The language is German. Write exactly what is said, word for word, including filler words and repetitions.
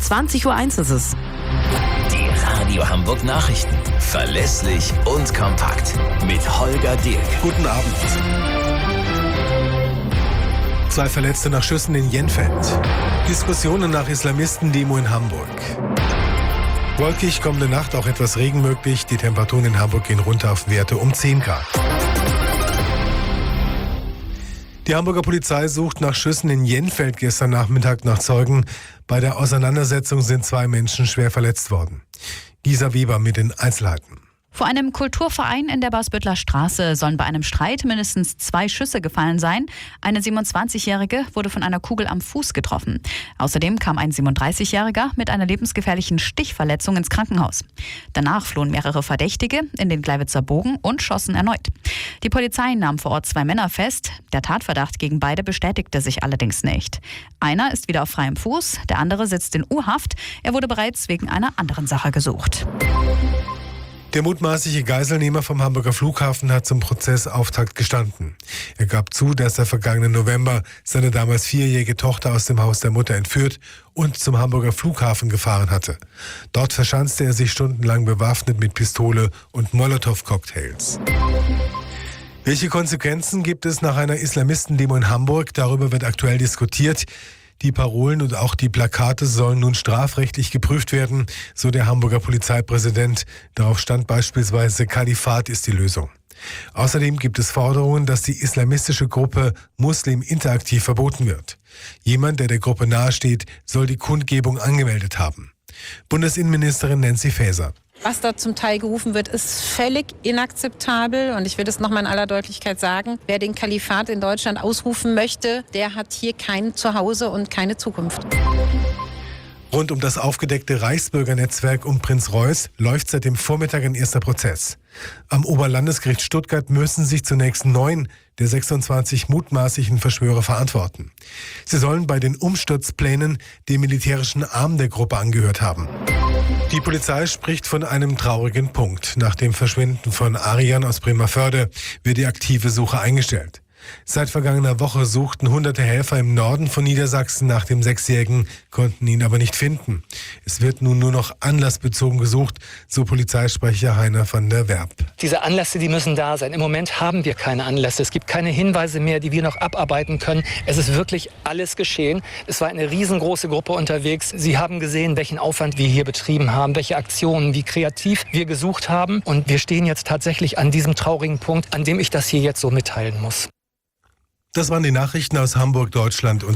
zwanzig Uhr eins ist es. Die Radio Hamburg Nachrichten. Verlässlich und kompakt. Mit Holger Dirk. Guten Abend. Zwei Verletzte nach Schüssen in Jenfeld. Diskussionen nach Islamisten-Demo in Hamburg. Wolkig, kommende Nacht auch etwas Regen möglich. Die Temperaturen in Hamburg gehen runter auf Werte um zehn Grad. Die Hamburger Polizei sucht nach Schüssen in Jenfeld gestern Nachmittag nach Zeugen. Bei der Auseinandersetzung sind zwei Menschen schwer verletzt worden. Gisa Weber mit den Einzelheiten. Vor einem Kulturverein in der Bausbüttler Straße sollen bei einem Streit mindestens zwei Schüsse gefallen sein. Eine siebenundzwanzigjährige wurde von einer Kugel am Fuß getroffen. Außerdem kam ein siebenunddreißigjähriger mit einer lebensgefährlichen Stichverletzung ins Krankenhaus. Danach flohen mehrere Verdächtige in den Gleiwitzer Bogen und schossen erneut. Die Polizei nahm vor Ort zwei Männer fest. Der Tatverdacht gegen beide bestätigte sich allerdings nicht. Einer ist wieder auf freiem Fuß, der andere sitzt in U-Haft. Er wurde bereits wegen einer anderen Sache gesucht. Der mutmaßliche Geiselnehmer vom Hamburger Flughafen hat zum Prozessauftakt gestanden. Er gab zu, dass er vergangenen November seine damals vierjährige Tochter aus dem Haus der Mutter entführt und zum Hamburger Flughafen gefahren hatte. Dort verschanzte er sich stundenlang bewaffnet mit Pistole und Molotow-Cocktails. Welche Konsequenzen gibt es nach einer Islamistendemo in Hamburg? Darüber wird aktuell diskutiert. Die Parolen und auch die Plakate sollen nun strafrechtlich geprüft werden, so der Hamburger Polizeipräsident. Darauf stand beispielsweise Kalifat ist die Lösung. Außerdem gibt es Forderungen, dass die islamistische Gruppe Muslim interaktiv verboten wird. Jemand, der der Gruppe nahesteht, soll die Kundgebung angemeldet haben. Bundesinnenministerin Nancy Faeser. Was da zum Teil gerufen wird, ist völlig inakzeptabel. Und ich will das nochmal in aller Deutlichkeit sagen. Wer den Kalifat in Deutschland ausrufen möchte, der hat hier kein Zuhause und keine Zukunft. Rund um das aufgedeckte Reichsbürgernetzwerk um Prinz Reuß läuft seit dem Vormittag ein erster Prozess. Am Oberlandesgericht Stuttgart müssen sich zunächst neun der sechsundzwanzig mutmaßlichen Verschwörer verantworten. Sie sollen bei den Umsturzplänen dem militärischen Arm der Gruppe angehört haben. Die Polizei spricht von einem traurigen Punkt. Nach dem Verschwinden von Arian aus Bremervörde wird die aktive Suche eingestellt. Seit vergangener Woche suchten hunderte Helfer im Norden von Niedersachsen nach dem Sechsjährigen, konnten ihn aber nicht finden. Es wird nun nur noch anlassbezogen gesucht, so Polizeisprecher Heiner van der Werb. Diese Anlässe, die müssen da sein. Im Moment haben wir keine Anlässe. Es gibt keine Hinweise mehr, die wir noch abarbeiten können. Es ist wirklich alles geschehen. Es war eine riesengroße Gruppe unterwegs. Sie haben gesehen, welchen Aufwand wir hier betrieben haben, welche Aktionen, wie kreativ wir gesucht haben. Und wir stehen jetzt tatsächlich an diesem traurigen Punkt, an dem ich das hier jetzt so mitteilen muss. Das waren die Nachrichten aus Hamburg, Deutschland und